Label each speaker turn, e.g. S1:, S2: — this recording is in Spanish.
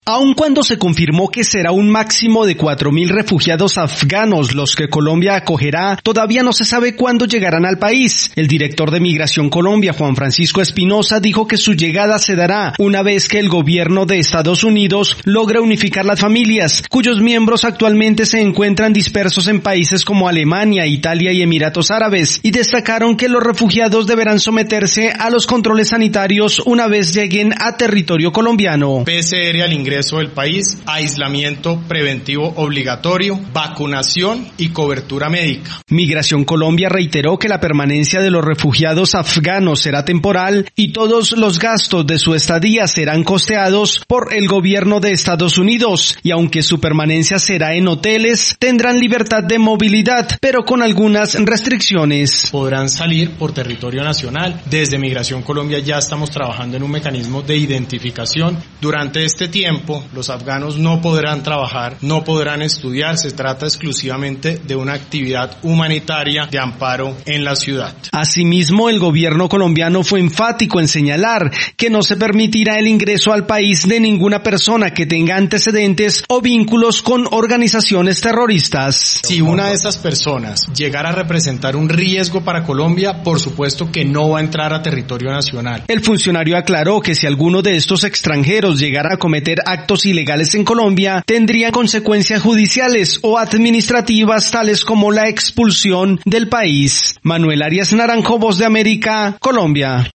S1: Aun cuando se confirmó que será un máximo de 4.000 refugiados afganos los que Colombia acogerá, todavía no se sabe cuándo llegarán al país. El director de Migración Colombia, Juan Francisco Espinosa, dijo que su llegada se dará una vez que el gobierno de Estados Unidos logre unificar las familias, cuyos miembros actualmente se encuentran dispersos en países como Alemania, Italia y Emiratos Árabes, y destacaron que los refugiados deberán someterse a los controles sanitarios una vez lleguen a territorio colombiano.
S2: PCR al ingreso del país, aislamiento preventivo obligatorio, vacunación y cobertura médica.
S1: Migración Colombia reiteró que la permanencia de los refugiados afganos será temporal y todos los gastos de su estadía serán costeados por el gobierno de Estados Unidos, y aunque su permanencia será en hoteles, tendrán libertad de movilidad, pero con algunas restricciones.
S2: Podrán salir por territorio nacional. Desde Migración Colombia ya estamos trabajando en un mecanismo de identificación. Durante este tiempo, los afganos no podrán trabajar, no podrán estudiar, se trata exclusivamente de una actividad humanitaria de amparo en la ciudad.
S1: Asimismo, el gobierno colombiano fue enfático en señalar que no se permitirá el ingreso al país de ninguna persona que tenga antecedentes o vínculos con organizaciones terroristas.
S2: Si una de estas personas llegara a representar un riesgo para Colombia, por supuesto que no va a entrar a territorio nacional.
S1: El funcionario aclaró que si alguno de estos extranjeros llegara a cometer actos ilegales en Colombia, tendrían consecuencias judiciales o administrativas tales como la expulsión del país. Manuel Arias Naranjo, Voz de América, Colombia.